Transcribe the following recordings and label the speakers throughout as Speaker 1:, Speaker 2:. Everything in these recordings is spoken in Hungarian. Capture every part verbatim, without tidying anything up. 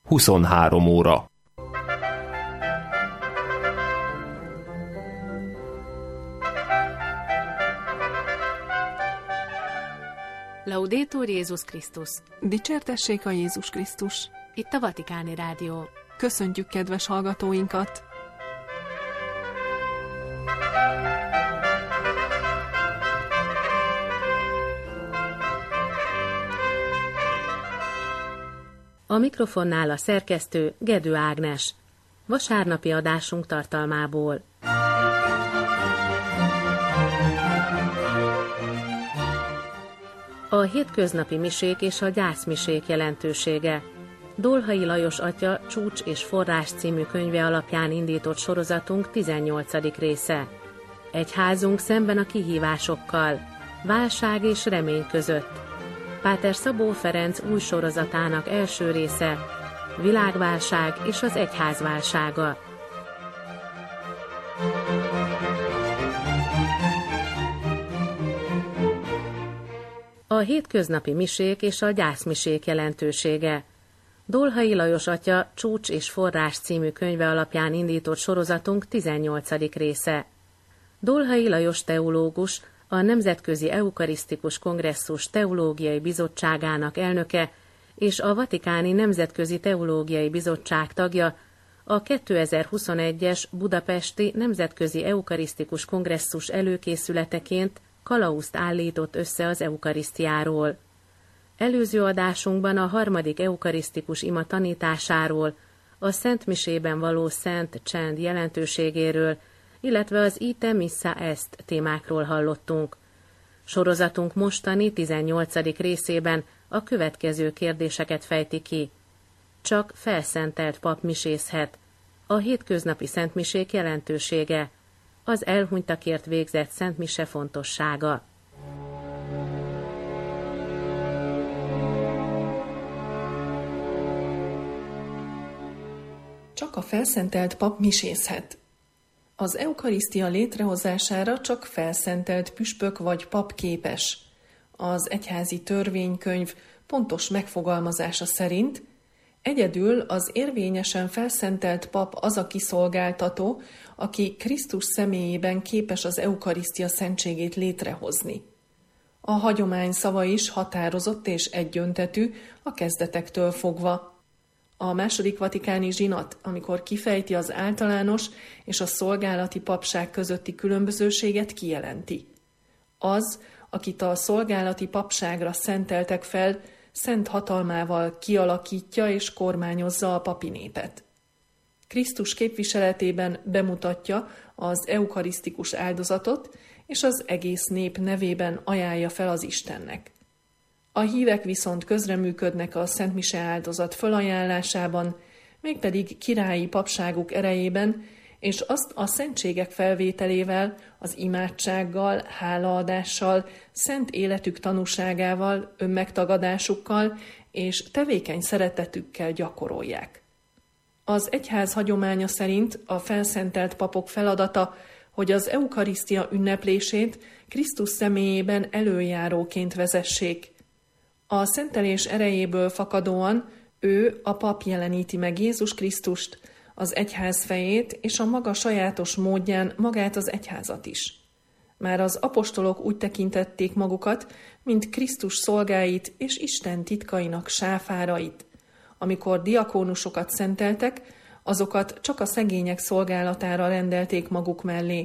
Speaker 1: huszonhárom óra.
Speaker 2: Laudetur Jézus Krisztus!
Speaker 3: Dicsértessék a Jézus Krisztus!
Speaker 2: Itt a Vatikáni Rádió.
Speaker 3: Köszöntjük kedves hallgatóinkat!
Speaker 2: A mikrofonnál a szerkesztő Gedő Ágnes. Vasárnapi adásunk tartalmából. A hétköznapi misék és a gyászmisék jelentősége. Dolhai Lajos atya Csúcs és forrás című könyve alapján indított sorozatunk tizennyolcadik része. Egyházunk szemben a kihívásokkal. Válság és remény között. Páter Szabó Ferenc új sorozatának első része. Világválság és az egyház válsága. A hétköznapi misék és a gyászmisék jelentősége. Dolhai Lajos atya Csúcs és forrás című könyve alapján indított sorozatunk tizennyolcadik része. Dolhai Lajos teológus, a Nemzetközi Eukarisztikus Kongresszus Teológiai Bizottságának elnöke és a Vatikáni Nemzetközi Teológiai Bizottság tagja, a kétezer-huszonegyes Budapesti Nemzetközi Eukarisztikus Kongresszus előkészületeként kalauzt állított össze az eukarisztiáról. Előző adásunkban a harmadik eukarisztikus ima tanításáról, a Szent Misében való szent csend jelentőségéről, illetve az Ite Missa Est témákról hallottunk. Sorozatunk mostani tizennyolcadik részében a következő kérdéseket fejti ki. Csak felszentelt pap misézhet. A hétköznapi szentmisék jelentősége. Az elhunytakért végzett szentmise fontossága.
Speaker 3: Csak a felszentelt pap misézhet. Az eukarisztia létrehozására csak felszentelt püspök vagy pap képes. Az egyházi törvénykönyv pontos megfogalmazása szerint egyedül az érvényesen felszentelt pap az a kiszolgáltató, aki Krisztus személyében képes az eukarisztia szentségét létrehozni. A hagyomány szava is határozott és egyöntetű a kezdetektől fogva. A második vatikáni zsinat, amikor kifejti az általános és a szolgálati papság közötti különbözőséget, kijelenti. Az, akit a szolgálati papságra szenteltek fel, szent hatalmával kialakítja és kormányozza a papi népet. Krisztus képviseletében bemutatja az eukarisztikus áldozatot, és az egész nép nevében ajánlja fel az Istennek. A hívek viszont közreműködnek a szentmise áldozat fölajánlásában, mégpedig királyi papságuk erejében, és azt a szentségek felvételével, az imádsággal, hálaadással, szent életük tanúságával, önmegtagadásukkal és tevékeny szeretetükkel gyakorolják. Az egyház hagyománya szerint a felszentelt papok feladata, hogy az eukarisztia ünneplését Krisztus személyében előjáróként vezessék. A szentelés erejéből fakadóan ő, a pap jeleníti meg Jézus Krisztust, az egyház fejét és a maga sajátos módján magát az egyházat is. Már az apostolok úgy tekintették magukat, mint Krisztus szolgáit és Isten titkainak sáfárait. Amikor diakónusokat szenteltek, azokat csak a szegények szolgálatára rendelték maguk mellé.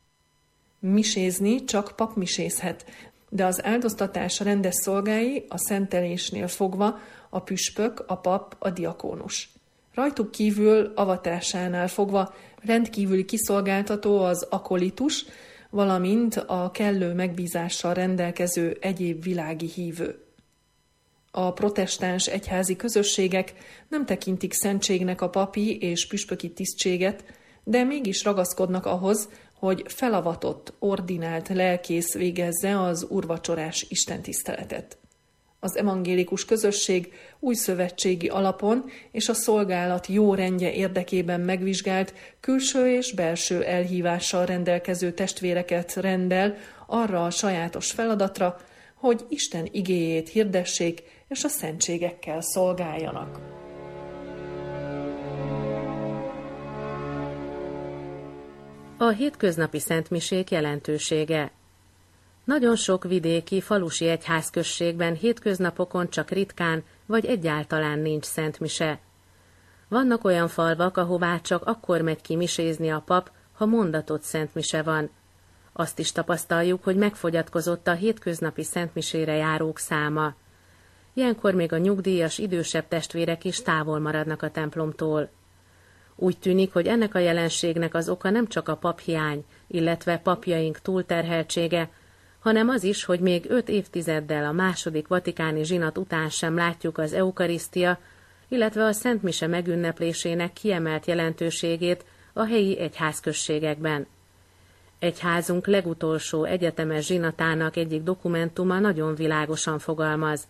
Speaker 3: Misézni csak pap misézhet, de az áldoztatás rendes szolgái a szentelésnél fogva a püspök, a pap, a diakónus. Rajtuk kívül avatásánál fogva rendkívüli kiszolgáltató az akolitus, valamint a kellő megbízással rendelkező egyéb világi hívő. A protestáns egyházi közösségek nem tekintik szentségnek a papi és püspöki tisztséget, de mégis ragaszkodnak ahhoz, hogy felavatott, ordinált lelkész végezze az úrvacsorás istentiszteletet. Az evangélikus közösség újszövetségi alapon és a szolgálat jó rendje érdekében megvizsgált, külső és belső elhívással rendelkező testvéreket rendel arra a sajátos feladatra, hogy Isten igéjét hirdessék és a szentségekkel szolgáljanak.
Speaker 2: A hétköznapi szentmisék jelentősége. Nagyon sok vidéki, falusi egyházközségben hétköznapokon csak ritkán vagy egyáltalán nincs szentmise. Vannak olyan falvak, ahová csak akkor megy ki misézni a pap, ha mondatott szentmise van. Azt is tapasztaljuk, hogy megfogyatkozott a hétköznapi szentmisére járók száma. Ilyenkor még a nyugdíjas, idősebb testvérek is távol maradnak a templomtól. Úgy tűnik, hogy ennek a jelenségnek az oka nem csak a paphiány, illetve papjaink túlterheltsége, hanem az is, hogy még öt évtizeddel a második vatikáni zsinat után sem látjuk az eukarisztia, illetve a szentmise megünneplésének kiemelt jelentőségét a helyi egyházközségekben. Egyházunk legutolsó egyetemes zsinatának egyik dokumentuma nagyon világosan fogalmaz.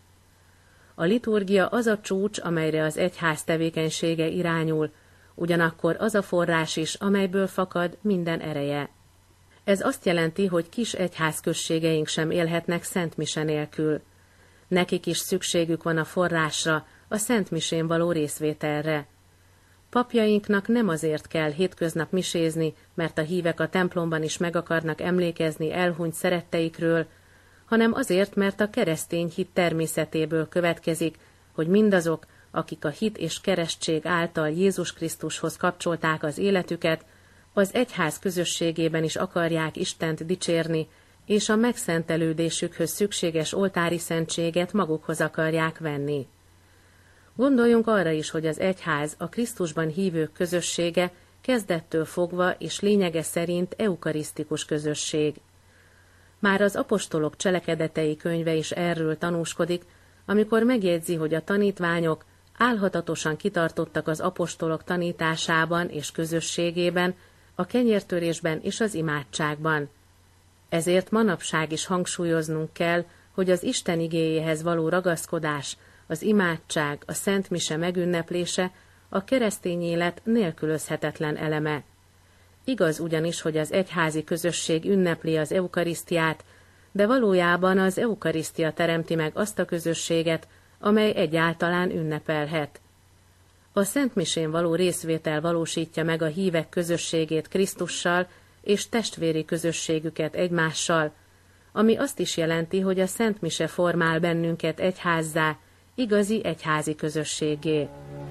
Speaker 2: A liturgia az a csúcs, amelyre az egyház tevékenysége irányul, ugyanakkor az a forrás is, amelyből fakad minden ereje. Ez azt jelenti, hogy kis egyházközségeink sem élhetnek szentmise nélkül. Nekik is szükségük van a forrásra, a szentmisén való részvételre. Papjainknak nem azért kell hétköznap misézni, mert a hívek a templomban is meg akarnak emlékezni elhunyt szeretteikről, hanem azért, mert a keresztény hit természetéből következik, hogy mindazok, akik a hit és keresztség által Jézus Krisztushoz kapcsolták az életüket, az egyház közösségében is akarják Istent dicsérni, és a megszentelődésükhöz szükséges oltári szentséget magukhoz akarják venni. Gondoljunk arra is, hogy az egyház, a Krisztusban hívők közössége kezdettől fogva és lényege szerint eukarisztikus közösség. Már az apostolok cselekedetei könyve is erről tanúskodik, amikor megjegyzi, hogy a tanítványok álhatatosan kitartottak az apostolok tanításában és közösségében, a kenyértörésben és az imádságban. Ezért manapság is hangsúlyoznunk kell, hogy az Isten igéjéhez való ragaszkodás, az imádság, a szent mise megünneplése a keresztény élet nélkülözhetetlen eleme. Igaz ugyanis, hogy az egyházi közösség ünnepli az eukarisztiát, de valójában az eukarisztia teremti meg azt a közösséget, amely egyáltalán ünnepelhet. A szent misén való részvétel valósítja meg a hívek közösségét Krisztussal és testvéri közösségüket egymással, ami azt is jelenti, hogy a szent mise formál bennünket egyházzá, igazi egyházi közösségé.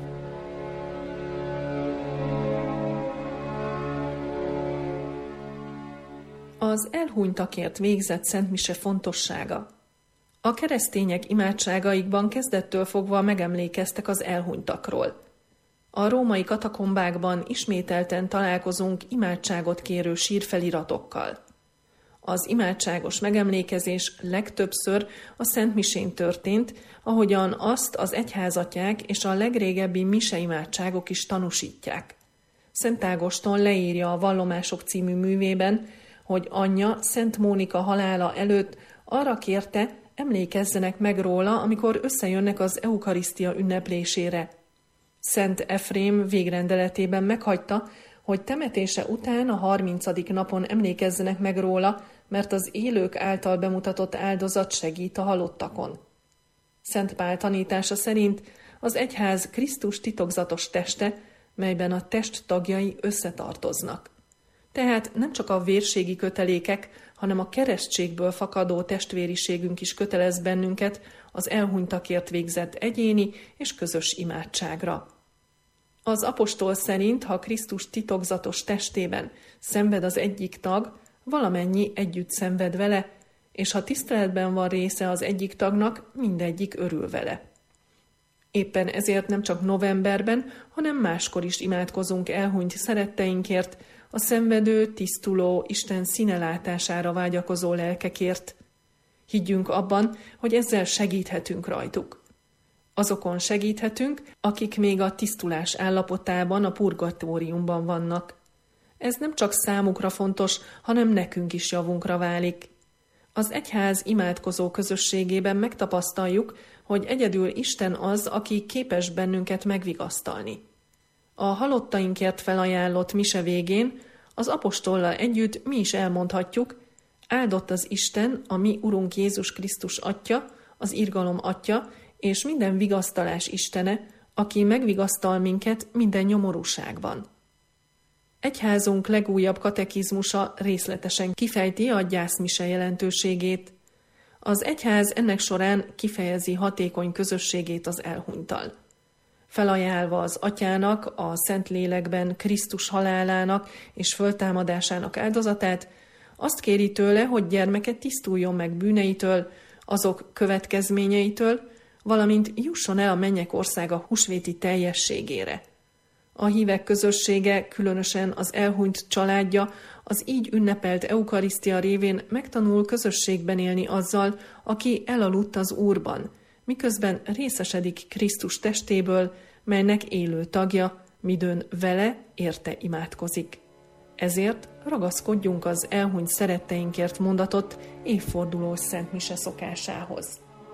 Speaker 3: Az elhunytakért végzett szentmise fontossága. A keresztények imádságaikban kezdettől fogva megemlékeztek az elhunytakról. A római katakombákban ismételten találkozunk imádságot kérő sírfeliratokkal. Az imádságos megemlékezés legtöbbször a szentmisén történt, ahogyan azt az egyházatják és a legrégebbi miseimádságok is tanúsítják. Szent Ágoston leírja a Vallomások című művében, hogy anyja Szent Mónika halála előtt arra kérte, emlékezzenek meg róla, amikor összejönnek az eukarisztia ünneplésére. Szent Efrém végrendeletében meghagyta, hogy temetése után a harmincadik napon emlékezzenek meg róla, mert az élők által bemutatott áldozat segít a halottakon. Szent Pál tanítása szerint az egyház Krisztus titokzatos teste, melyben a test tagjai összetartoznak. Tehát nem csak a vérségi kötelékek, hanem a keresztségből fakadó testvériségünk is kötelez bennünket az elhunytakért végzett egyéni és közös imádságra. Az apostol szerint, ha Krisztus titokzatos testében szenved az egyik tag, valamennyi együtt szenved vele, és ha tiszteletben van része az egyik tagnak, mindegyik örül vele. Éppen ezért nem csak novemberben, hanem máskor is imádkozunk elhunyt szeretteinkért, a szenvedő, tisztuló, Isten színelátására vágyakozó lelkekért. Higgyünk abban, hogy ezzel segíthetünk rajtuk. Azokon segíthetünk, akik még a tisztulás állapotában, a purgatóriumban vannak. Ez nem csak számukra fontos, hanem nekünk is javunkra válik. Az egyház imádkozó közösségében megtapasztaljuk, hogy egyedül Isten az, aki képes bennünket megvigasztalni. A halottainkért felajánlott mise végén az apostollal együtt mi is elmondhatjuk, áldott az Isten, a mi Urunk Jézus Krisztus Atya, az irgalom Atya, és minden vigasztalás Istene, aki megvigasztal minket minden nyomorúságban. Egyházunk legújabb katekizmusa részletesen kifejti a gyászmise jelentőségét. Az egyház ennek során kifejezi hatékony közösségét az elhunyttal. Felajánlva az Atyának a Szentlélekben Krisztus halálának és föltámadásának áldozatát, azt kéri tőle, hogy gyermeke tisztuljon meg bűneitől, azok következményeitől, valamint jusson el a mennyek országa húsvéti teljességére. A hívek közössége, különösen az elhunyt családja, az így ünnepelt eukarisztia révén megtanul közösségben élni azzal, aki elaludt az Úrban, miközben részesedik Krisztus testéből, melynek élő tagja, midőn vele érte imádkozik. Ezért ragaszkodjunk az elhunyt szeretteinkért mondatott évfordulós szentmise szokásához.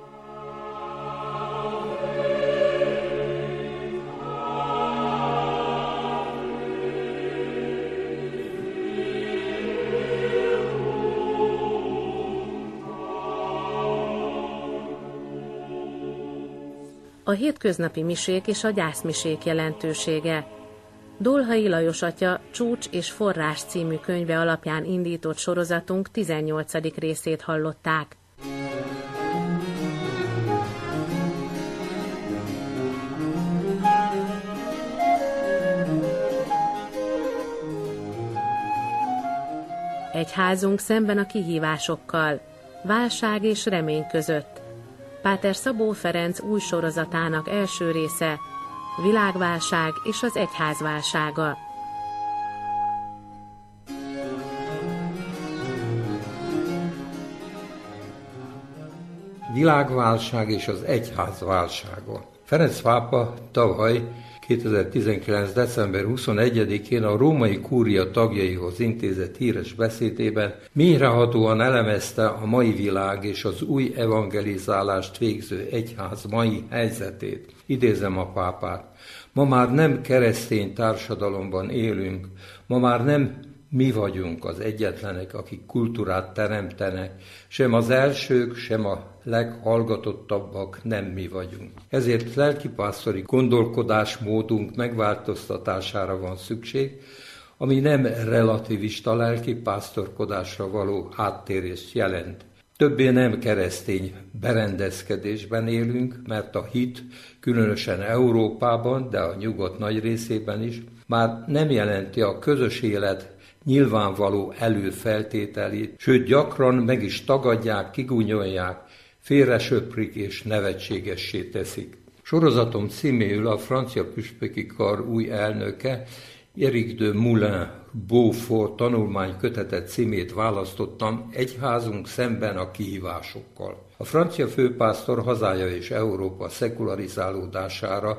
Speaker 2: A hétköznapi misék és a gyászmisék jelentősége. Dolhai Lajos atya Csúcs és forrás című könyve alapján indított sorozatunk tizennyolcadik részét hallották. Egyházunk szemben a kihívásokkal, válság és remény között. Páter Szabó Ferenc új sorozatának első része, világválság és az egyház válsága.
Speaker 1: Világválság és az egyház válsága. Ferenc pápa tavaly kétezer-tizenkilenc. december huszonegyedikén a római kúria tagjaihoz intézett híres beszédében mélyrehatóan elemezte a mai világ és az új evangelizálást végző egyház mai helyzetét. Idézem a pápát: ma már nem keresztény társadalomban élünk, ma már nem mi vagyunk az egyetlenek, akik kultúrát teremtenek, sem az elsők, sem a leghallgatottabbak nem mi vagyunk. Ezért lelkipásztori gondolkodásmódunk megváltoztatására van szükség, ami nem relativista lelkipásztorkodásra való áttérést jelent. Többé nem keresztény berendezkedésben élünk, mert a hit, különösen Európában, de a nyugat nagy részében is, már nem jelenti a közös élet nyilvánvaló előfeltételét, sőt gyakran meg is tagadják, kigúnyolják, félresöprik és nevetségessé teszik. Sorozatom címéül a francia püspöki kar új elnöke, Éric de Moulin-Beaufort tanulmány kötete címét választottam, Egyházunk szemben a kihívásokkal. A francia főpásztor hazája és Európa szekularizálódására,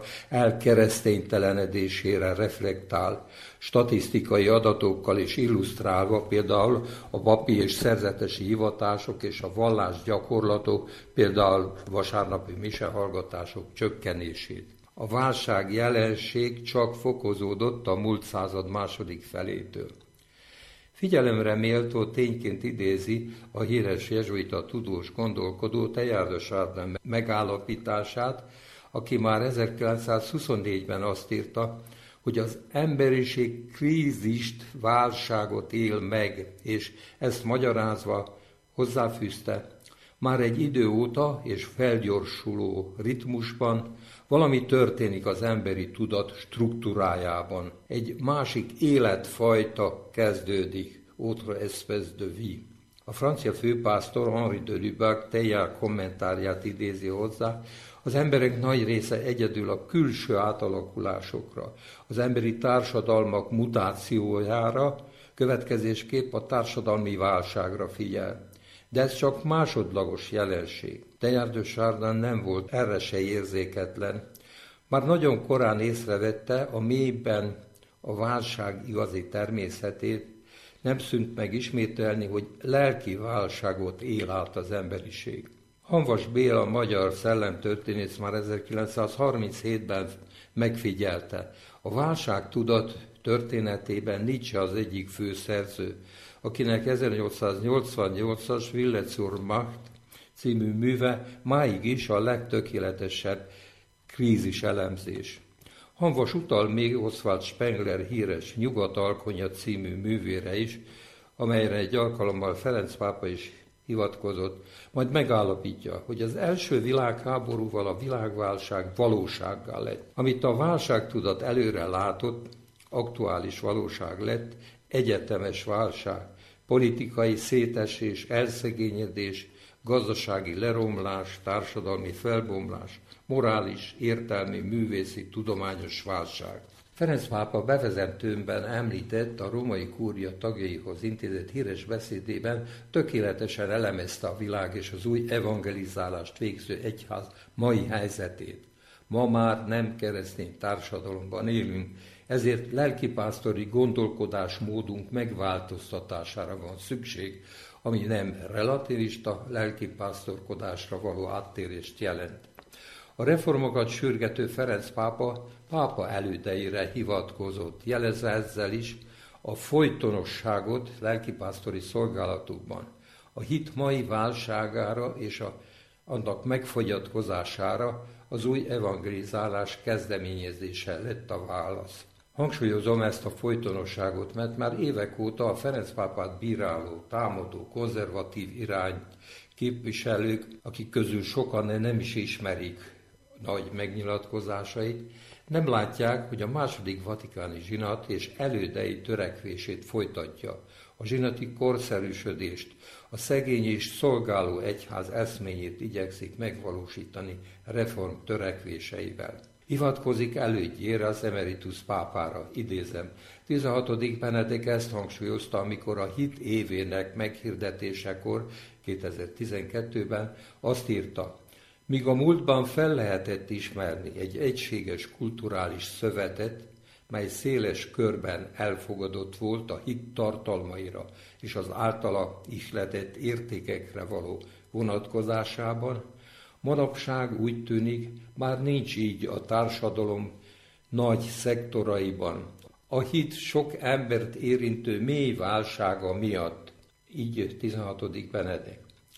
Speaker 1: elkereszténytelenedésére reflektál, statisztikai adatokkal és illusztrálva például a papi és szerzetesi hivatások és a vallásgyakorlatok, például vasárnapi misehallgatások csökkenését. A válság jelenség csak fokozódott a múlt század második felétől. Figyelemre méltó tényként idézi a híres jezsuita tudós gondolkodó Teilhard de Chardin megállapítását, aki már ezerkilencszázhuszonnégyben azt írta, hogy az emberiség krízist, válságot él meg, és ezt magyarázva hozzáfűzte: már egy idő óta és felgyorsuló ritmusban valami történik az emberi tudat struktúrájában. Egy másik életfajta kezdődik, autre espèce de vie. A francia főpásztor Henri de Lubac Teilhard kommentárját idézi hozzá: az emberek nagy része egyedül a külső átalakulásokra, az emberi társadalmak mutációjára, következésképp a társadalmi válságra figyel. De ez csak másodlagos jelenség. Teilhard de Chardin nem volt erre se érzéketlen. Már nagyon korán észrevette a mélyben a válság igazi természetét, nem szűnt meg ismételni, hogy lelki válságot él át az emberiség. Hamvas Béla, magyar szellemtörténész már ezerkilencszázharminchétben megfigyelte: a válságtudat történetében Nietzsche az egyik főszerző, akinek ezernyolcszáznyolcvannyolcas Wille zur Macht című műve máig is a legtökéletesebb krízis elemzés. Hamvas utal még Oswald Spengler híres Nyugat-alkonya című művére is, amelyre egy alkalommal Ferenc pápa is hivatkozott, majd megállapítja, hogy az első világháborúval a világválság valósággá lett. Amit a válságtudat előre látott, aktuális valóság lett, egyetemes válság, politikai szétesés, elszegényedés, gazdasági leromlás, társadalmi felbomlás, morális, értelmi, művészi, tudományos válság. Ferenc pápa bevezetőmben említett, a római kúria tagjaihoz intézett híres beszédében tökéletesen elemezte a világ és az új evangelizálást végző egyház mai helyzetét. Ma már nem keresztény társadalomban élünk, ezért lelkipásztori gondolkodásmódunk megváltoztatására van szükség, ami nem relativista lelkipásztorkodásra való áttérést jelent. A reformokat sürgető Ferenc pápa pápa elődeire hivatkozott, jelezve ezzel is a folytonosságot lelkipásztori szolgálatukban. A hit mai válságára és a, annak megfogyatkozására az új evangelizálás kezdeményezése lett a válasz. Hangsúlyozom ezt a folytonosságot, mert már évek óta a Ferenc pápát bíráló, támadó, konzervatív irány képviselők, akik közül sokan nem is ismerik nagy megnyilatkozásait, nem látják, hogy a második vatikáni zsinat és elődei törekvését folytatja, a zsinati korszerűsödést, a szegény és szolgáló egyház eszményét igyekszik megvalósítani reform törekvéseivel. Hivatkozik elődjére, az emeritus pápára, idézem. tizenhatodik Benedek ezt hangsúlyozta, amikor a hit évének meghirdetésekor kétezer-tizenkettőben azt írta, míg a múltban fel lehetett ismerni egy egységes kulturális szövetet, mely széles körben elfogadott volt a hit tartalmaira és az általa ihletett értékekre való vonatkozásában, manapság úgy tűnik, már nincs így a társadalom nagy szektoraiban. A hit sok embert érintő mély válsága miatt, így tizenhatodik Benedek.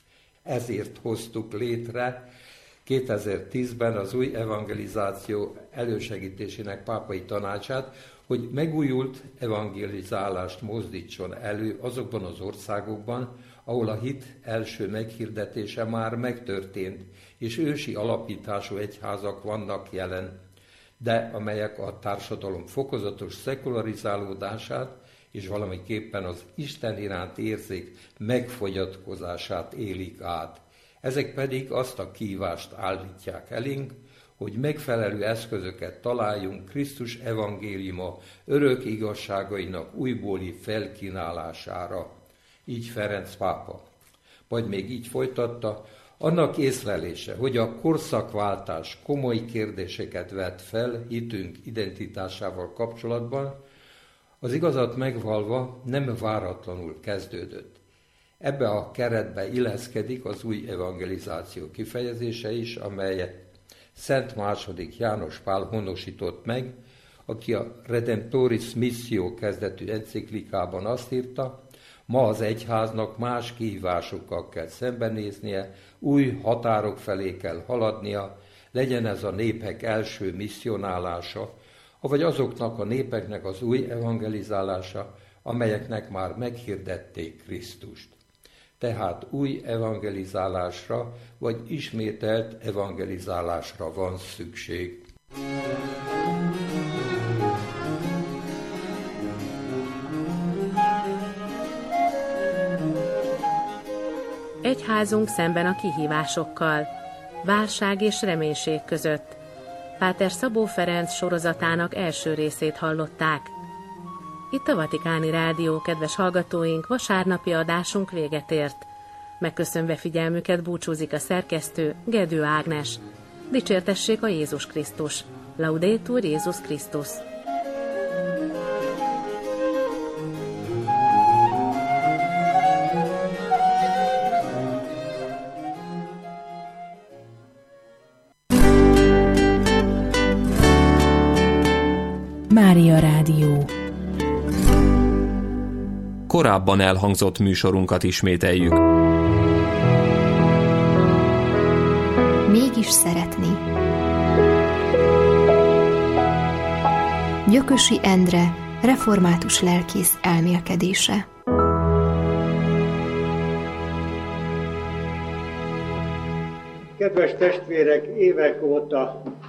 Speaker 1: Ezért hoztuk létre kétezer-tízben az új evangelizáció elősegítésének pápai tanácsát, hogy megújult evangelizálást mozdítson elő azokban az országokban, ahol a hit első meghirdetése már megtörtént, és ősi alapítású egyházak vannak jelen, de amelyek a társadalom fokozatos szekularizálódását és valamiképpen az Isten iránt érzék megfogyatkozását élik át. Ezek pedig azt a kívást állítják elénk, hogy megfelelő eszközöket találjunk Krisztus evangéliuma örök igazságainak újbóli felkínálására. Így Ferenc pápa. Majd még így folytatta, annak észlelése, hogy a korszakváltás komoly kérdéseket vet fel hitünk identitásával kapcsolatban, az igazat megvalva nem váratlanul kezdődött. Ebbe a keretbe illeszkedik az új evangelizáció kifejezése is, amelyet Szent második János Pál honosított meg, aki a Redemptoris Missio kezdetű enciklikában azt írta, ma az egyháznak más kihívásokkal kell szembenéznie, új határok felé kell haladnia, legyen ez a népek első misszionálása, avagy azoknak a népeknek az új evangelizálása, amelyeknek már meghirdették Krisztust. Tehát új evangelizálásra, vagy ismételt evangelizálásra van szükség.
Speaker 2: Egyházunk szemben a kihívásokkal, válság és reménység között. Páter Szabó Ferenc sorozatának első részét hallották. Itt a Vatikáni Rádió, kedves hallgatóink, vasárnapi adásunk véget ért. Megköszönve figyelmüket búcsúzik a szerkesztő, Gedő Ágnes. Dicsértessék a Jézus Krisztus! Laudetur Jézus Krisztus!
Speaker 4: Mária Rádió.
Speaker 5: Korábban elhangzott műsorunkat ismételjük.
Speaker 4: Mégis szeretni.
Speaker 6: Gyökösi Endre, református lelkész elmélkedése.
Speaker 7: Kedves testvérek, évek óta